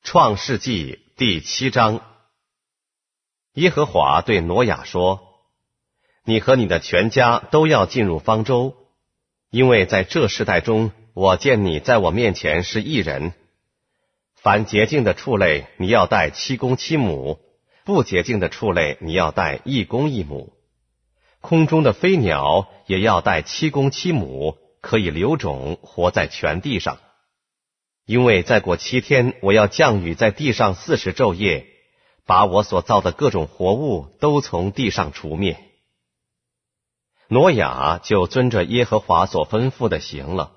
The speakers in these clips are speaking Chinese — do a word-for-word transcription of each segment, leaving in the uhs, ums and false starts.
创世纪第七章。耶和华对挪亚说：你和你的全家都要进入方舟，因为在这世代中，我见你在我面前是义人。凡洁净的畜类，你要带七公七母；不洁净的畜类，你要带一公一母。空中的飞鸟也要带七公七母，可以留种，活在全地上。因为再过七天，我要降雨在地上四十昼夜，把我所造的各种活物都从地上除灭。挪亚就遵着耶和华所吩咐的行了。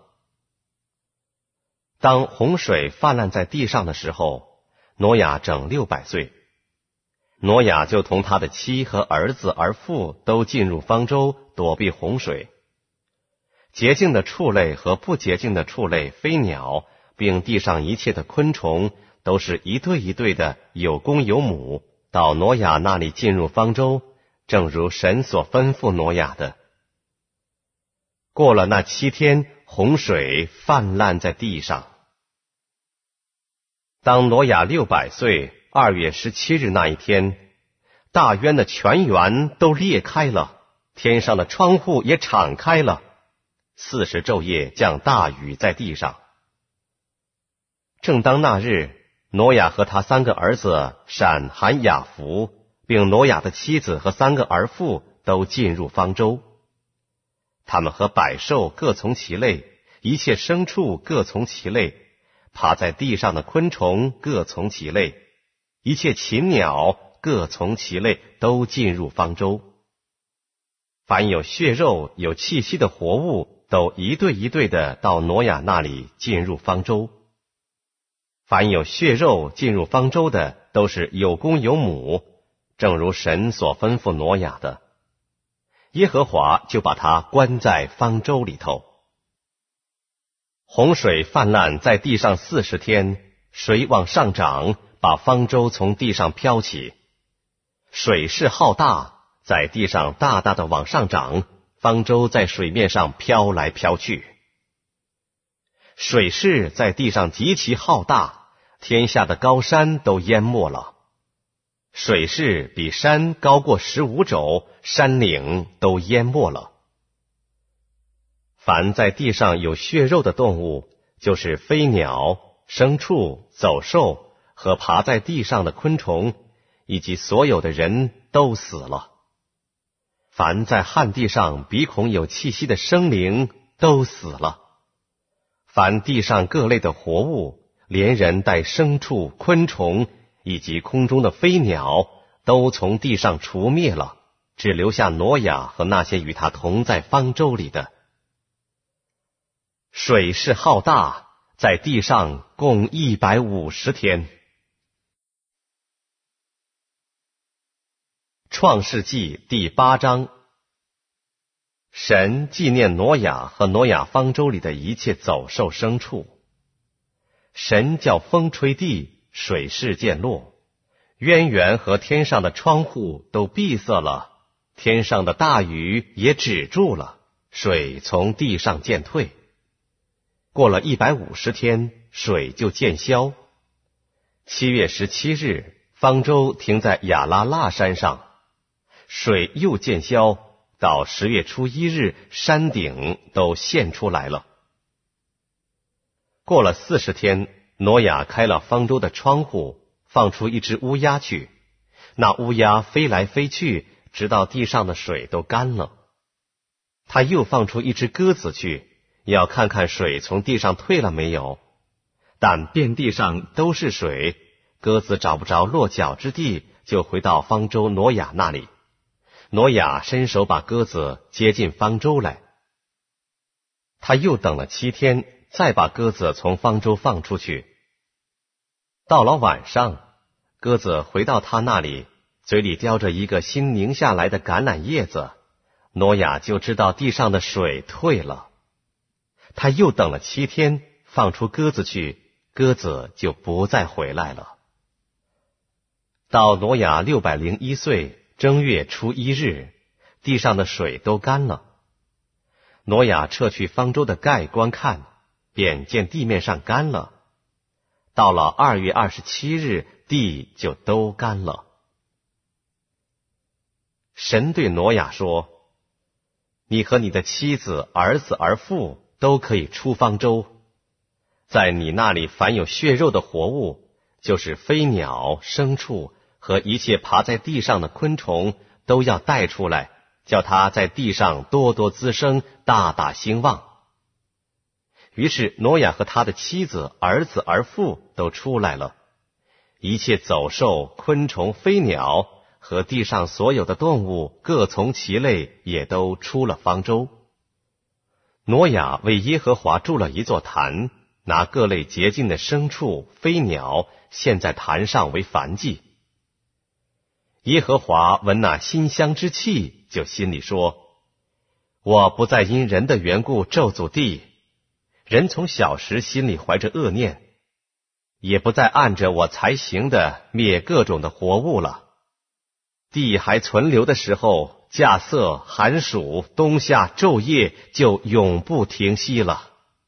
当洪水泛滥在地上的时候，挪亚整六百岁。挪亚就同他的妻和儿子儿妇都进入方舟，躲避洪水。洁净的畜类和不洁净的畜类、飞鸟，并地上一切的昆虫，都是一对一对的，有公有母，到挪亚那里进入方舟，正如神所吩咐挪亚的。过了那七天，洪水泛滥在地上。当挪亚六百岁，二月十七日那一天，大渊的泉源都裂开了，天上的窗户也敞开了，四十昼夜降大雨在地上。正当那日，挪亚和他三个儿子闪、含、雅弗，并挪亚的妻子和三个儿妇都进入方舟。他们和百兽各从其类，一切牲畜各从其类，爬在地上的昆虫各从其类，一切禽鸟各从其类，都进入方舟。凡有血肉有气息的活物，都一对一对的到挪亚那里进入方舟。凡有血肉进入方舟的，都是有公有母，正如神所吩咐挪亚的。耶和华就把他关在方舟里头。洪水泛滥在地上四十天，水往上涨，把方舟从地上飘起。水势浩大，在地上大大的往上涨，方舟在水面上飘来飘去。水势在地上极其浩大，天下的高山都淹没了。水势比山高过十五肘，山岭都淹没了。凡在地上有血肉的动物，就是飞鸟、牲畜、走兽和爬在地上的昆虫，以及所有的人都死了。凡在旱地上鼻孔有气息的生灵都死了。凡地上各类的活物，连人带牲畜、昆虫以及空中的飞鸟，都从地上除灭了，只留下挪亚和那些与他同在方舟里的。水势浩大，在地上共一百五十天。创世纪第八章。神纪念挪亚和挪亚方舟里的一切走兽牲畜。神叫风吹地，水势渐落，渊源和天上的窗户都闭塞了，天上的大雨也止住了，水从地上渐退。过了一百五十天，水就渐消。七月十七日，方舟停在亚拉腊山上，水又渐消，到十月初一日，山顶都现出来了。过了四十天，挪亚开了方舟的窗户，放出一只乌鸦去，那乌鸦飞来飞去，直到地上的水都干了。他又放出一只鸽子去，要看看水从地上退了没有，但遍地上都是水，鸽子找不着落脚之地，就回到方舟挪亚那里。挪亚伸手把鸽子接进方舟来。他又等了七天，再把鸽子从方舟放出去。到了晚上，鸽子回到他那里，嘴里叼着一个新拧下来的橄榄叶子，挪亚就知道地上的水退了。他又等了七天，放出鸽子去，鸽子就不再回来了。到挪亚六百零一岁正月初一日，地上的水都干了。挪亚撤去方舟的盖观看，便见地面上干了。 到了二月二十七日，地就都干了。神对挪亚说：你和你的妻子、儿子、儿妇都可以出方舟，在你那里凡有血肉的活物，就是飞鸟、牲畜和一切爬在地上的昆虫，都要带出来，叫它在地上多多滋生，大大兴旺。于是挪亚和他的妻子、儿子、儿妇都出来了，一切走兽、昆虫、飞鸟和地上所有的动物，各从其类，也都出了方舟。挪亚为耶和华筑了一座坛，拿各类洁净的牲畜、飞鸟献在坛上为燔祭。耶和华闻那馨香之气，就心里说：我不再因人的缘故咒诅地，人从小时心里怀着恶念，也不再按着我才行的灭各种的活物了。地还存留的时候，稼穑、寒暑、冬夏昼夜就永不停息了。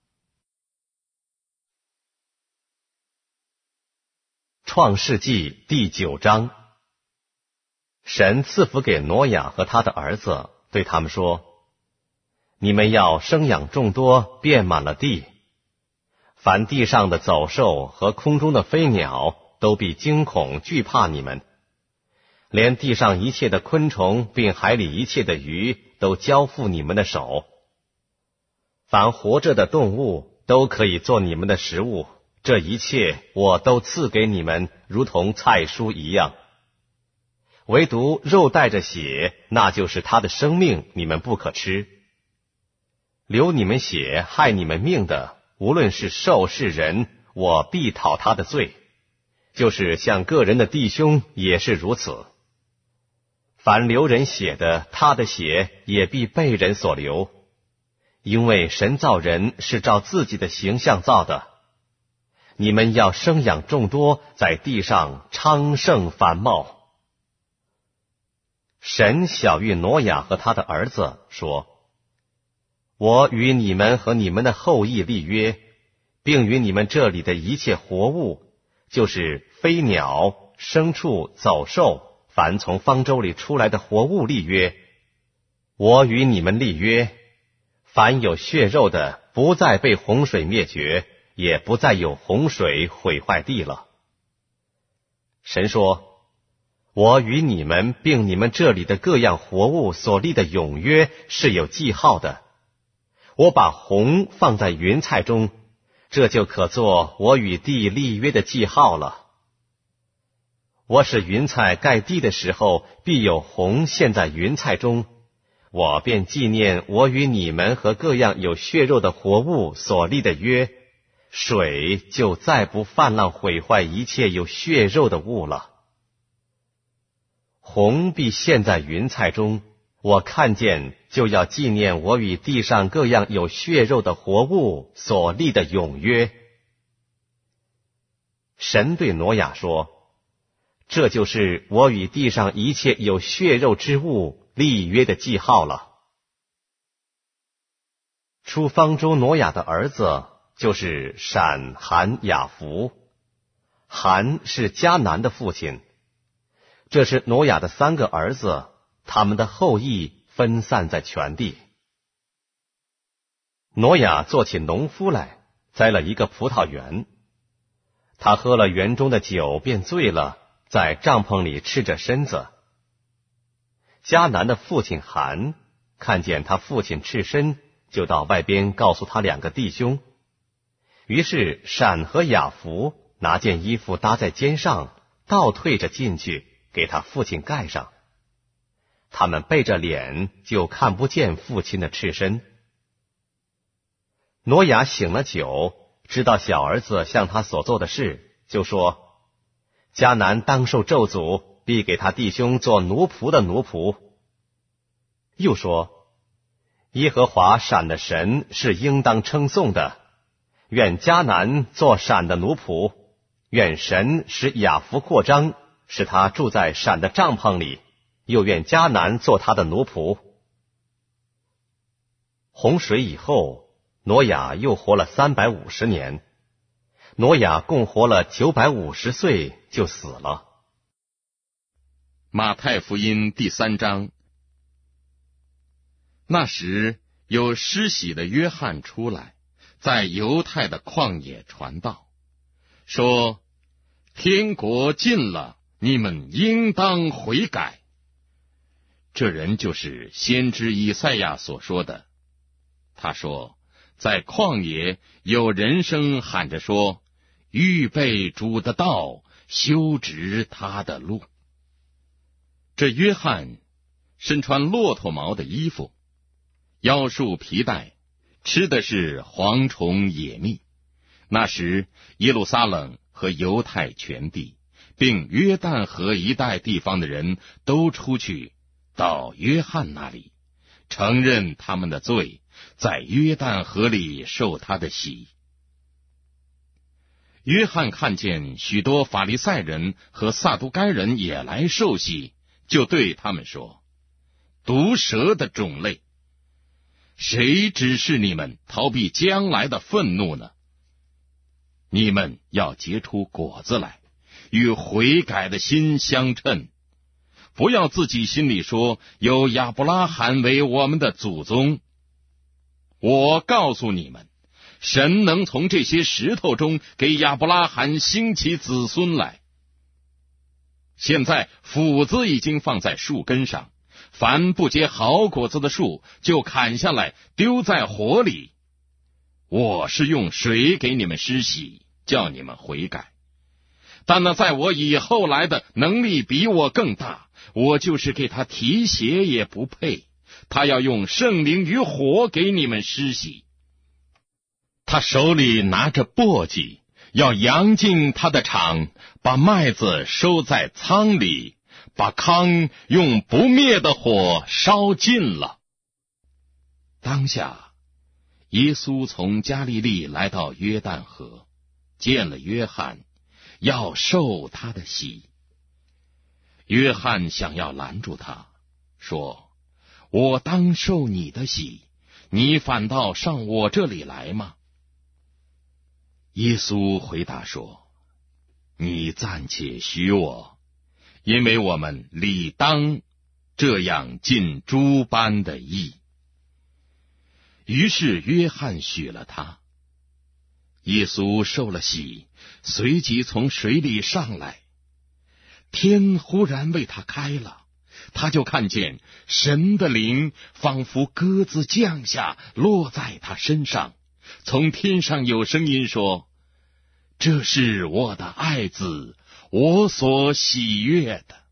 创世纪第九章。神赐福给挪亚和他的儿子，对他们说：你们要生养众多，遍满了地。凡地上的走兽和空中的飞鸟，都必惊恐惧怕你们。连地上一切的昆虫，并海里一切的鱼，都交付你们的手。凡活着的动物，都可以做你们的食物。这一切我都赐给你们，如同菜蔬一样。唯独肉带着血，那就是他的生命，你们不可吃。流你们血害你们命的，无论是兽是人，我必讨他的罪。就是像个人的弟兄也是如此。凡流人血的，他的血也必被人所流。因为神造人是照自己的形象造的。你们要生养众多，在地上昌盛繁茂。神晓谕挪亚和他的儿子说：我与你们和你们的后裔立约，并与你们这里的一切活物，就是飞鸟、牲畜、走兽，凡从方舟里出来的活物立约。我与你们立约，凡有血肉的，不再被洪水灭绝，也不再有洪水毁坏地了。神说：我与你们并你们这里的各样活物所立的永约是有记号的。我把红放在云彩中，这就可做我与地立约的记号了。我使云彩盖地的时候，必有红现在云彩中，我便纪念我与你们和各样有血肉的活物所立的约，水就再不泛滥毁坏一切有血肉的物了。红必现在云彩中，我看见就要纪念我与地上各样有血肉的活物所立的永约。神对挪亚说：这就是我与地上一切有血肉之物立约的记号了。出方舟挪亚的儿子就是闪、含、雅弗。含是迦南的父亲。这是挪亚的三个儿子，他们的后裔分散在全地。挪亚做起农夫来，栽了一个葡萄园。他喝了园中的酒，便醉了，在帐篷里赤着身子。迦南的父亲含看见他父亲赤身，就到外边告诉他两个弟兄。于是闪和雅弗拿件衣服搭在肩上，倒退着进去，给他父亲盖上。他们背着脸，就看不见父亲的赤身。挪亚醒了酒，知道小儿子向他所做的事，就说：迦南当受咒诅，必给他弟兄做奴仆的奴仆。又说：耶和华闪的神是应当称颂的，愿迦南做闪的奴仆，愿神使雅弗扩张，使他住在闪的帐篷里，又愿迦南做他的奴仆。洪水以后，挪亚又活了三百五十年。 挪亚共活了九百五十岁就死了。 马太福音第三章。那时有施洗的约翰出来，在犹太的旷野传道，说：天国近了，你们应当悔改。这人就是先知以赛亚所说的。他说，在旷野有人声喊着说，预备主的道，修直他的路。这约翰身穿骆驼毛的衣服，腰束皮带，吃的是蝗虫野蜜。那时耶路撒冷和犹太全地并约旦河一带地方的人都出去到约翰那里，承认他们的罪，在约旦河里受他的洗。约翰看见许多法利赛人和撒都该人也来受洗，就对他们说：毒蛇的种类，谁指示你们逃避将来的愤怒呢？你们要结出果子来，与悔改的心相称。不要自己心里说，有亚伯拉罕为我们的祖宗。我告诉你们，神能从这些石头中给亚伯拉罕兴起子孙来。现在斧子已经放在树根上，凡不结好果子的树，就砍下来丢在火里。我是用水给你们施洗，叫你们悔改。但那在我以后来的能力比我更大，我就是给他提鞋也不配。他要用圣灵与火给你们施洗。他手里拿着簸箕，要扬进他的场，把麦子收在仓里，把糠用不灭的火烧尽了。当下耶稣从加利利来到约旦河，见了约翰，要受他的洗。约翰想要拦住他，说：我当受你的洗，你反倒上我这里来吗？耶稣回答说：你暂且许我，因为我们理当这样尽诸般的义。于是约翰许了他。耶稣受了洗，随即从水里上来，天忽然为他开了，他就看见神的灵仿佛鸽子降下，落在他身上。从天上有声音说：这是我的爱子，我所喜悦的。